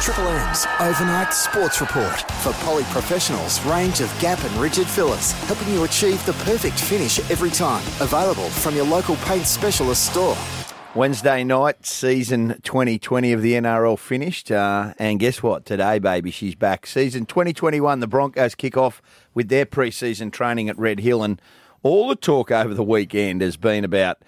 Triple M's Overnight Sports Report for poly-professionals range of Gap and Rigid fillers, helping you achieve the perfect finish every time. Available from your local paint specialist store. Wednesday night, season 2020 of the NRL finished. And guess what? Today, baby, she's back. Season 2021, the Broncos kick off with their pre-season training at Red Hill. And all the talk over the weekend has been about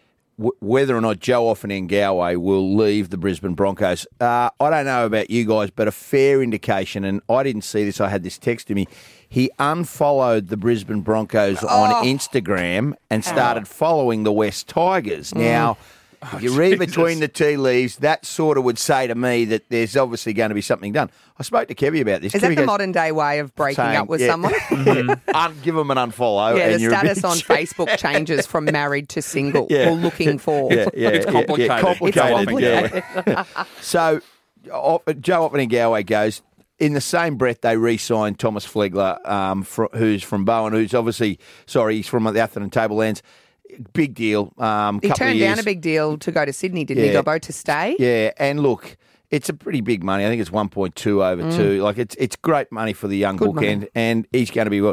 whether or not Joe Ofahengaue will leave the Brisbane Broncos. I don't know about you guys, but a fair indication, and I didn't see this, I had this text to me, he unfollowed the Brisbane Broncos on Instagram and started following the West Tigers. Now, if you read between the tea leaves, that sort of would say to me that there's obviously going to be something done. I spoke to Kevy about this. Is that the modern day way of breaking up with someone? Give them an unfollow. Yeah, and the status on Facebook changes from married to single or looking for. It's complicated. So, Joe Ofahengaue goes, in the same breath, they re-signed Thomas Flegler, who's from Bowen, he's from the Atherton Tablelands. Big deal. He turned down a big deal to go to Sydney, didn't he, Dobbo, to stay? Yeah, and look, it's a pretty big money. I think it's 1.2 over 2. Like, it's great money for the young bookend, and he's going to be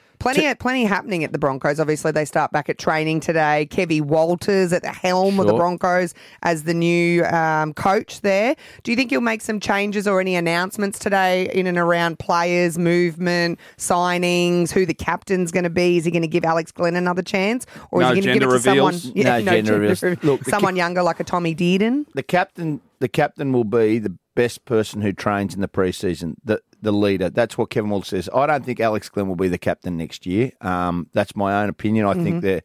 Plenty happening at the Broncos. Obviously, they start back at training today. Kevy Walters at the helm of the Broncos as the new coach there. Do you think he'll make some changes or any announcements today in and around players, movement, signings, who the captain's going to be? Is he going to give Alex Glenn another chance? Or is he going to give it to someone gender reveals. Look, someone younger like a Tommy Dearden? The captain will be the best person who trains in the preseason, the leader. That's what Kevin Walters says. I don't think Alex Glenn will be the captain next year. That's my own opinion. I think that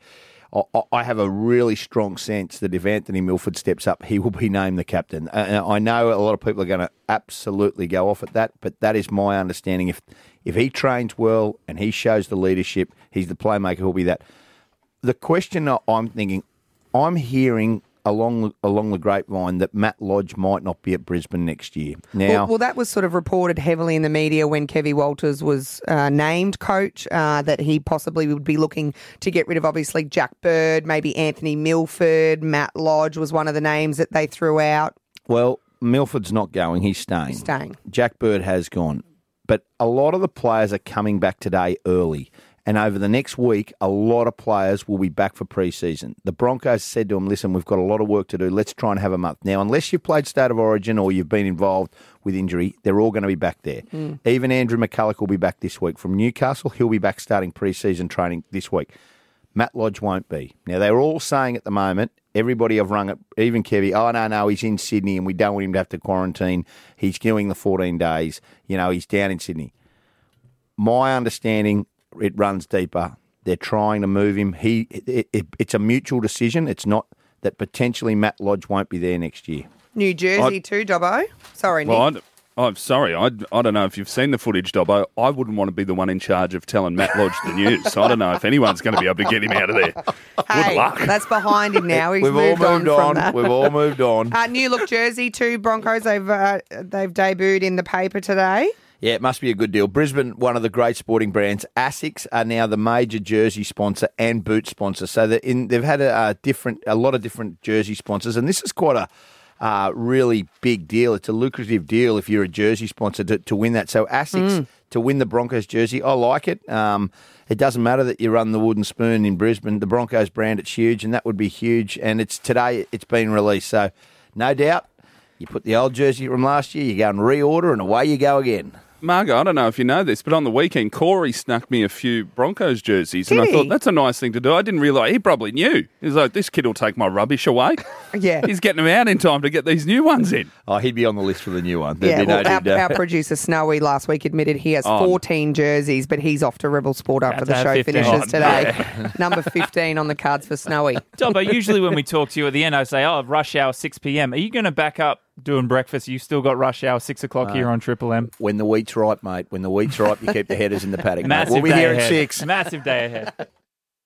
I have a really strong sense that if Anthony Milford steps up, he will be named the captain. I know a lot of people are going to absolutely go off at that, but that is my understanding. If he trains well and he shows the leadership, he's the playmaker, he'll be that. The question I'm hearing along the grapevine that Matt Lodge might not be at Brisbane next year. Now, well, that was sort of reported heavily in the media when Kevy Walters was named coach, that he possibly would be looking to get rid of, obviously, Jack Bird, maybe Anthony Milford. Matt Lodge was one of the names that they threw out. Well, Milford's not going. He's staying. Jack Bird has gone. But a lot of the players are coming back today early. And over the next week, a lot of players will be back for pre-season. The Broncos said to him, listen, we've got a lot of work to do. Let's try and have a month. Now, unless you've played State of Origin or you've been involved with injury, they're all going to be back there. Even Andrew McCulloch will be back this week. From Newcastle, he'll be back starting pre-season training this week. Matt Lodge won't be. Now, they're all saying at the moment, everybody I've rung it, even Kevy, no, he's in Sydney and we don't want him to have to quarantine. He's doing the 14 days. He's down in Sydney. My understanding, it runs deeper. They're trying to move him. It's a mutual decision. It's not that potentially Matt Lodge won't be there next year. New Jersey too, Dobbo. Sorry, Nick. Well, I'm sorry. I don't know if you've seen the footage, Dobbo. I wouldn't want to be the one in charge of telling Matt Lodge the news. I don't know if anyone's going to be able to get him out of there. Good luck. That's behind him now. We've all moved on from that. We've all moved on. New look jersey too, Broncos. They've debuted in the paper today. Yeah, it must be a good deal. Brisbane, one of the great sporting brands, ASICS are now the major jersey sponsor and boot sponsor. So they've had a lot of different jersey sponsors, and this is quite a really big deal. It's a lucrative deal if you're a jersey sponsor to win that. So ASICS to win the Broncos jersey, I like it. It doesn't matter that you run the wooden spoon in Brisbane. The Broncos brand, it's huge, and that would be huge. And today it's been released. So no doubt, you put the old jersey from last year, you go and reorder, and away you go again. Margo, I don't know if you know this, but on the weekend, Corey snuck me a few Broncos jerseys, and I thought, that's a nice thing to do. I didn't realise, he probably knew. He's like, this kid will take my rubbish away. Yeah. He's getting them out in time to get these new ones in. Oh, he'd be on the list for the new one. Our producer, Snowy, last week admitted he has 14 jerseys, but he's off to Rebel Sport after the show 15. Finishes today. Yeah. Number 15 on the cards for Snowy. Dobbo, usually when we talk to you at the end, I say, rush hour 6 p.m. Are you going to back up doing breakfast? You still got rush hour 6 o'clock here on Triple M? When the wheat's ripe, mate. When the wheat's ripe, you keep the headers in the paddock. We'll be here at 6. Massive day ahead.